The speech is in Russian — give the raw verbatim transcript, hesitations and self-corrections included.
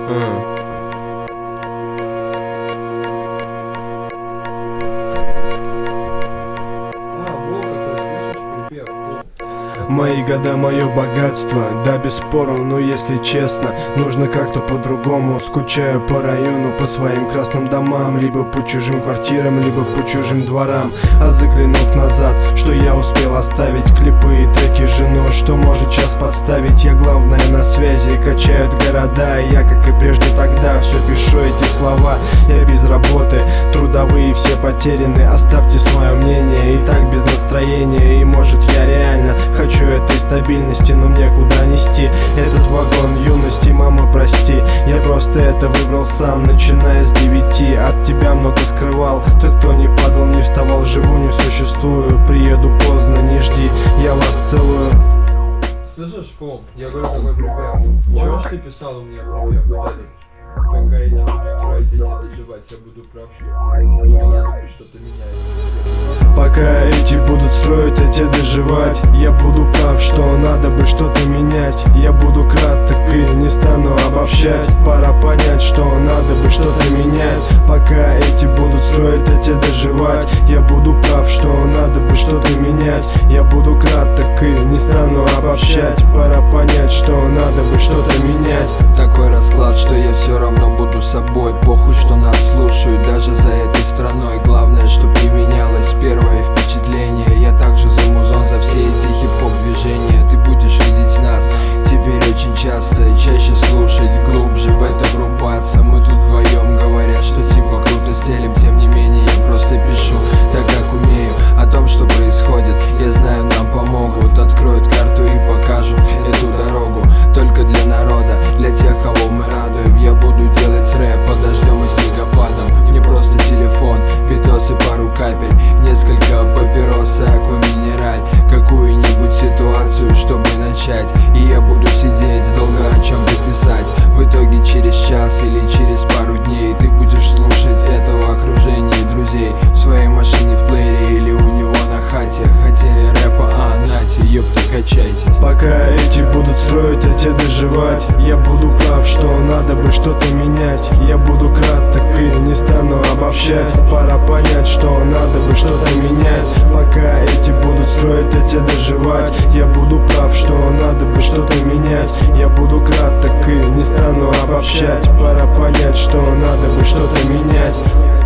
А. Мои года, мое богатство, да бесспорно, но если честно, нужно как-то по-другому. Скучаю по району, по своим красным домам, либо по чужим квартирам, либо по чужим дворам. А заглянув назад, что я успел оставить, клипы и треки с женой, что может час подставить. Я главное на связи, качают города, и я, как и прежде тогда, все пишу эти слова. Я без работы, трудовые все потеряны, оставьте свое мнение, и так без настроения. И может я реально хочу этой стабильности, но мне куда нести этот вагон юности, мама, прости. Я просто это выбрал сам, начиная с девяти. От тебя много скрывал, тот, кто не падал, не вставал. Живу, не существую, приеду поздно, не жди, я вас целую. Слышишь, Пол, я говорю такой припев. Чего ж ты писал у меня припев, Виталий? Пока эти будут строить, эти доживать, я буду прав, что буду надо бы что-то менять. Пока эти будут строить, а те доживать, я буду прав, что надо бы что-то менять. Я буду краток и не стану обобщать, пора понять, что надо бы что-то менять. Пока эти будут строить, а те доживать, я буду прав, что надо бы что-то менять. Я буду краток и не стану обобщать, пора понять, что надо бы что-то менять. Такой расклад, что я все равно буду собой. Похуй, что нас слушают даже за этой страной. Главное, чтоб не менялось первое впечатление. Я также за музон, за все эти хип-хоп движения. Ты будешь видеть нас теперь очень часто и чаще слушать, глубже в это врубаться. Мы тут вдвоем, говорят, что типа круто стелим. Тем не менее я просто пишу так, как умею. О том, что происходит, я знаю, нам помогут. Откроют карту и покажут эту дорогу. Только для народа, для тех, кого мы радуем. Я буду делать рэп под дождем и снегопадом. Мне просто телефон, видос и пару капель, несколько папирос и аква-минераль. Какую-нибудь ситуацию, чтобы начать, и я буду сидеть долго о чем-то писать. В итоге через час или через пару дней ты будешь слушать этого окружения друзей в своей машине, в плеере или у него на хате. Хотели рэпа, а нате, ёпта, качайтесь. Пока эти будут строить, а те доживать, я буду прав, что надо бы что-то менять. Я буду краток и не стану обобщать, пора понять, что надо бы что-то менять. Пока эти будут строить, а те доживать, я буду прав, что надо бы что-то менять. Я буду краток и не стану обобщать, пора понять, что надо бы что-то менять.